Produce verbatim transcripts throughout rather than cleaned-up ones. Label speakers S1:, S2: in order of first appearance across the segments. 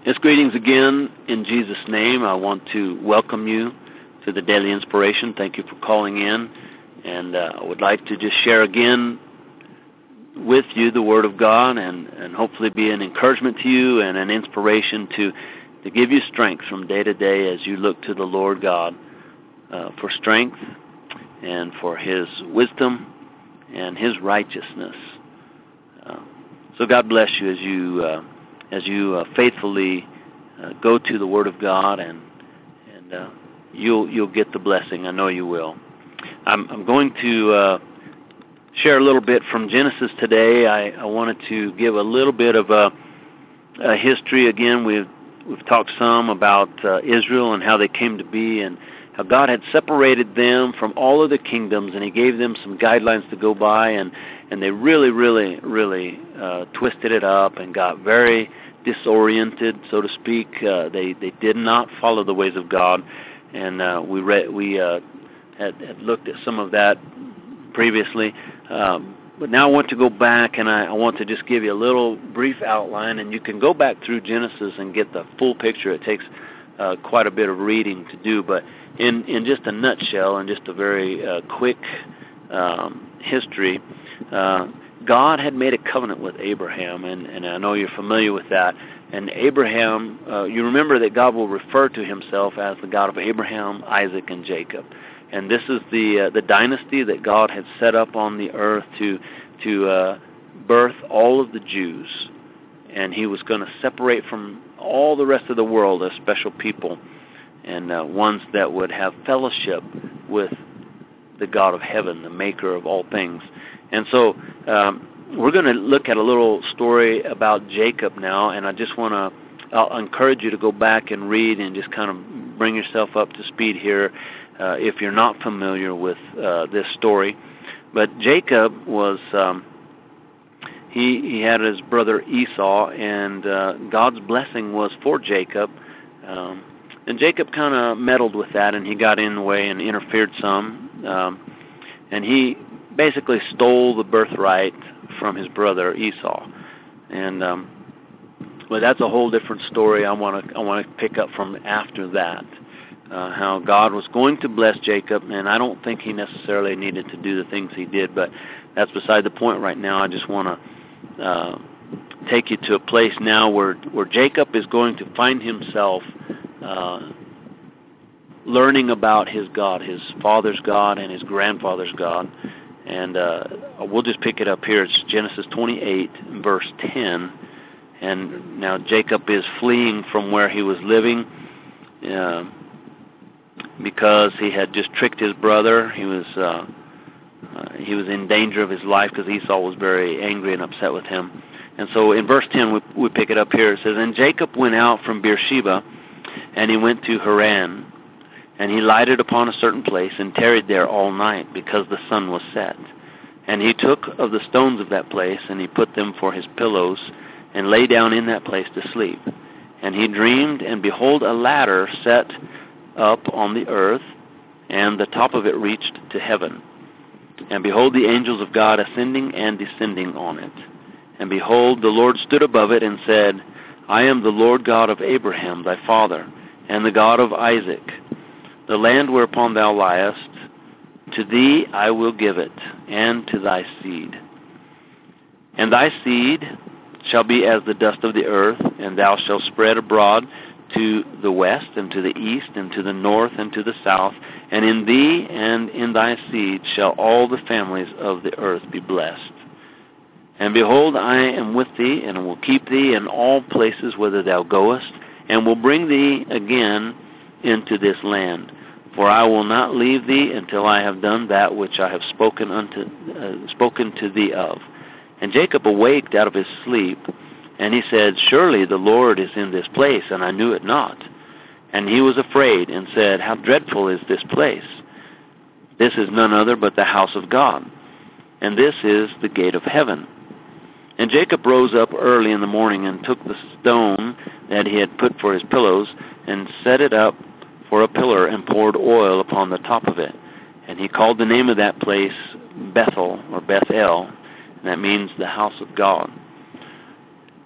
S1: Yes, greetings again in Jesus' name. I want to welcome you to the Daily Inspiration. Thank you for calling in. And uh, I would like to just share again with you the Word of God and, and hopefully be an encouragement to you and an inspiration to, to give you strength from day to day as you look to the Lord God uh, for strength and for His wisdom and His righteousness. Uh, so God bless you as you uh, as you uh, faithfully uh, go to the Word of God, and and uh, you'll you'll get the blessing. I know you will. I'm I'm going to uh, share a little bit from Genesis today. I, I wanted to give a little bit of a, a history. Again, we've we've talked some about uh, Israel and how they came to be, and how God had separated them from all of the kingdoms, and He gave them some guidelines to go by, and, and they really, really, really uh, twisted it up and got very disoriented, so to speak. Uh, they they did not follow the ways of God, and uh, we read we uh, had, had looked at some of that previously. Um, but now I want to go back, and I, I want to just give you a little brief outline, and you can go back through Genesis and get the full picture. It takes uh, quite a bit of reading to do, but in, in just a nutshell and just a very uh, quick um, history, uh, God had made a covenant with Abraham, and, and I know you're familiar with that. And Abraham, uh, you remember that God will refer to Himself as the God of Abraham, Isaac, and Jacob. And this is the uh, the dynasty that God had set up on the earth to to uh, birth all of the Jews. And He was going to separate from all the rest of the world a special people, and uh, ones that would have fellowship with the God of heaven, the maker of all things. And so um, we're going to look at a little story about Jacob now, and I just want to I'll encourage you to go back and read and just kind of bring yourself up to speed here uh, if you're not familiar with uh, this story. But Jacob was, um, he, he had his brother Esau, and uh, God's blessing was for Jacob. Um, and Jacob kind of meddled with that, and he got in the way and interfered some. Um, and he basically stole the birthright from his brother Esau. And um, well, that's a whole different story. I want to I want to pick up from after that, uh, how God was going to bless Jacob, and I don't think he necessarily needed to do the things he did, but that's beside the point right now. I just want to uh, take you to a place now where where Jacob is going to find himself uh, learning about his God, his father's God and his grandfather's God. And uh, we'll just pick it up here. It's Genesis twenty-eight, verse ten. And now Jacob is fleeing from where he was living uh, because he had just tricked his brother. He was uh, uh, he was in danger of his life because Esau was very angry and upset with him. And so in verse ten, we, we pick it up here. It says, "And Jacob went out from Beersheba, and he went to Haran. And he lighted upon a certain place and tarried there all night, because the sun was set. And he took of the stones of that place, and he put them for his pillows, and lay down in that place to sleep. And he dreamed, and behold, a ladder set up on the earth, and the top of it reached to heaven. And behold, the angels of God ascending and descending on it. And behold, the Lord stood above it and said, I am the Lord God of Abraham thy father, and the God of Isaac. The land whereupon thou liest, to thee I will give it, and to thy seed. And thy seed shall be as the dust of the earth, and thou shalt spread abroad to the west, and to the east, and to the north, and to the south. And in thee and in thy seed shall all the families of the earth be blessed. And behold, I am with thee, and will keep thee in all places whither thou goest, and will bring thee again into this land. For I will not leave thee until I have done that which I have spoken unto uh, spoken to thee of. And Jacob awaked out of his sleep, and he said, Surely the Lord is in this place, and I knew it not. And he was afraid, and said, How dreadful is this place! This is none other but the house of God, and this is the gate of heaven. And Jacob rose up early in the morning, and took the stone that he had put for his pillows, and set it up for a pillar, and poured oil upon the top of it. And he called the name of that place Bethel, or Bethel, and that means the house of God.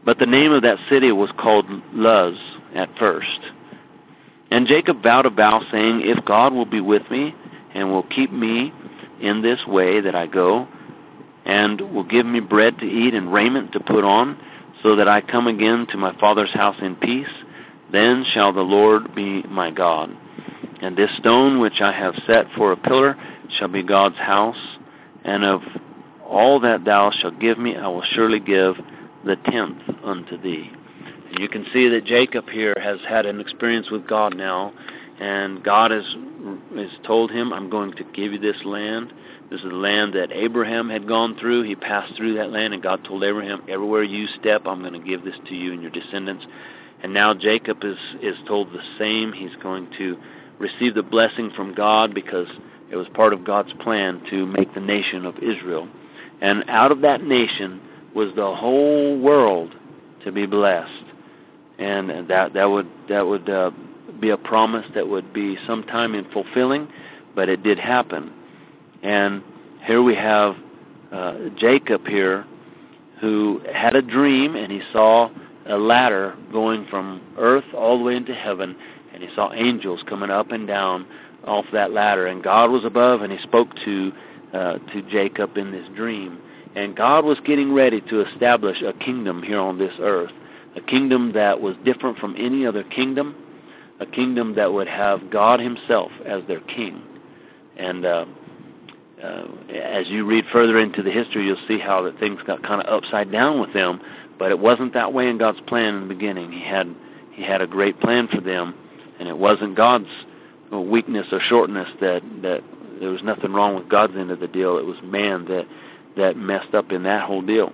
S1: But the name of that city was called Luz at first. And Jacob vowed a vow, saying, if God will be with me and will keep me in this way that I go, and will give me bread to eat and raiment to put on, so that I come again to my father's house in peace, then shall the Lord be my God. And this stone which I have set for a pillar shall be God's house, and of all that thou shalt give me, I will surely give the tenth unto thee. And you can see that Jacob here has had an experience with God now, and God has, has told him, I'm going to give you this land. This is the land that Abraham had gone through. He passed through that land, and God told Abraham, everywhere you step, I'm going to give this to you and your descendants. And now Jacob is, is told the same. He's going to receive the blessing from God because it was part of God's plan to make the nation of Israel. And out of that nation was the whole world to be blessed. And that that would that would uh, be a promise that would be sometime in fulfilling, but it did happen. And here we have uh, Jacob here, who had a dream, and he saw a ladder going from earth all the way into heaven, and he saw angels coming up and down off that ladder, and God was above, and he spoke to uh, to Jacob in this dream. And God was getting ready to establish a kingdom here on this earth, a kingdom that was different from any other kingdom, a kingdom that would have God himself as their king. And uh, uh, as you read further into the history, you'll see how that things got kind of upside down with them, but it wasn't that way in God's plan in the beginning. He had he had a great plan for them, and it wasn't God's weakness or shortness that, that there was nothing wrong with God's end of the deal. It was man that that messed up in that whole deal.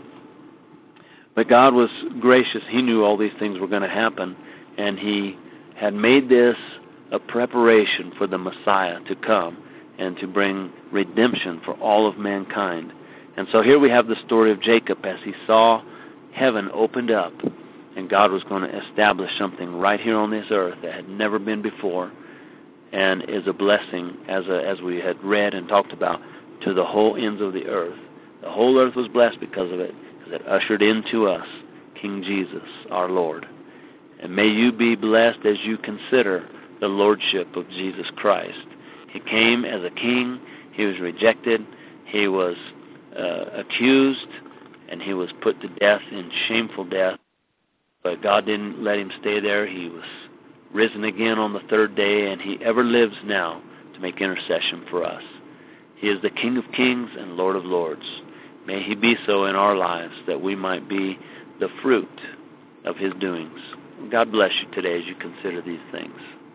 S1: But God was gracious. He knew all these things were going to happen, and he had made this a preparation for the Messiah to come and to bring redemption for all of mankind. And so here we have the story of Jacob as he saw heaven opened up, and God was going to establish something right here on this earth that had never been before, and is a blessing, as a, as we had read and talked about, to the whole ends of the earth. The whole earth was blessed because of it, because it ushered into us King Jesus, our Lord. And may you be blessed as you consider the lordship of Jesus Christ. He came as a king. He was rejected. He was uh, accused, and he was put to death in shameful death. But God didn't let him stay there. He was risen again on the third day, and he ever lives now to make intercession for us. He is the King of kings and Lord of lords. May he be so in our lives, that we might be the fruit of his doings. God bless you today as you consider these things.